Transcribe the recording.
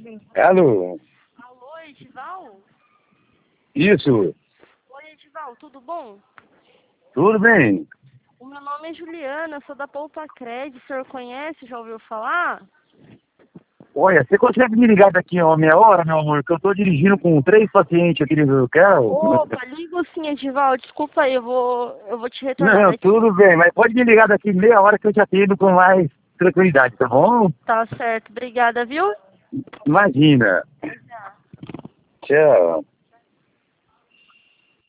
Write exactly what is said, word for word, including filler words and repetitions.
Alô? Alô, Edival? Isso, Oi, Edival, tudo bom? tudo bem? O meu nome é Juliana, sou da Poupa Cred, o senhor conhece, já ouviu falar? Olha, você consegue me ligar daqui a uma meia hora, meu amor? Que eu tô dirigindo com três pacientes aqui no carro. Opa, ligo sim, Edival, desculpa aí, eu vou, eu vou te retornar Não, daqui. tudo bem, mas pode me ligar daqui meia hora que eu te atendo com mais tranquilidade, tá bom? Tá certo, obrigada, viu? Imagina. Até já. Tchau.